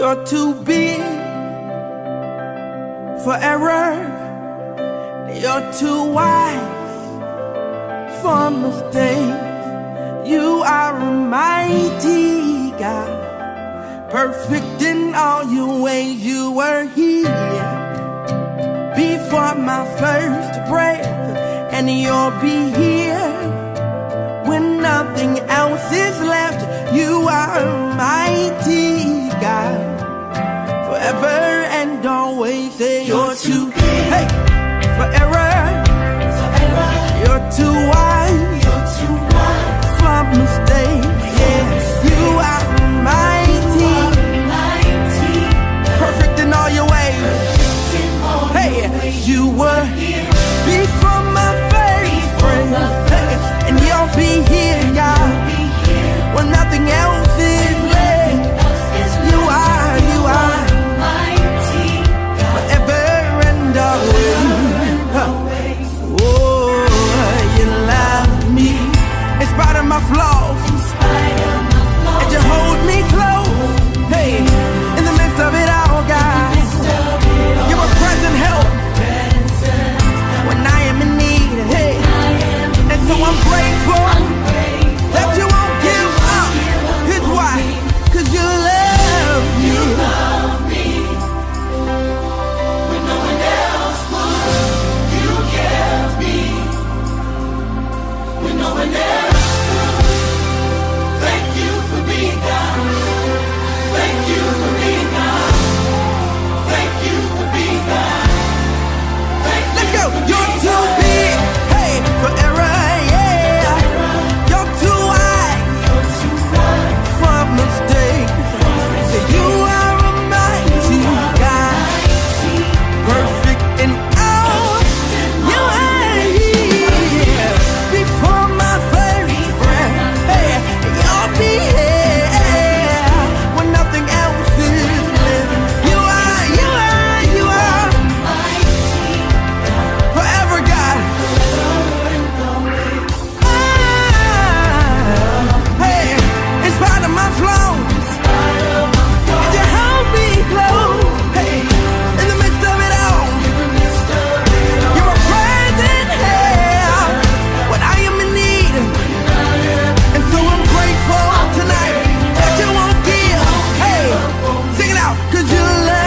You're too big for error. You're too wise for mistakes. You are a mighty God, perfect in all your ways. You were here before my first breath, and you'll be here when nothing else is left. You are a mighty God, forever and always. Say you're too hey for error. You're too wise for mistakes. Yeah, you are mighty, perfect in all your ways. Hey, you were here before my first breath, hey, and you'll be here, God, when nothing else is left. You are mighty, forever and always. Oh, you love me in spite of my flaws, and you hold me close. Hey, in the midst of it all, God, you're a present help when I am in need. Hey, and so I'm grateful that you won't give up. Here's why, 'cause you love me. When no one else would, you kept me. When no one else would, thank you for being God. Thank you for being God. Thank you for being God. Let's go. You're too big, hey, for error, yeah. You're too wise for mistakes. So you are a mighty God, perfect in all. You are here before my first breath. Hey, you'll be here when nothing else is left. You are forever, God. Hey, in spite of my flaws, you hold me close. Hey, in the midst of it all, you're a present help when I am in need. And so I'm grateful tonight that you won't give. Hey, sing it out, 'cause you love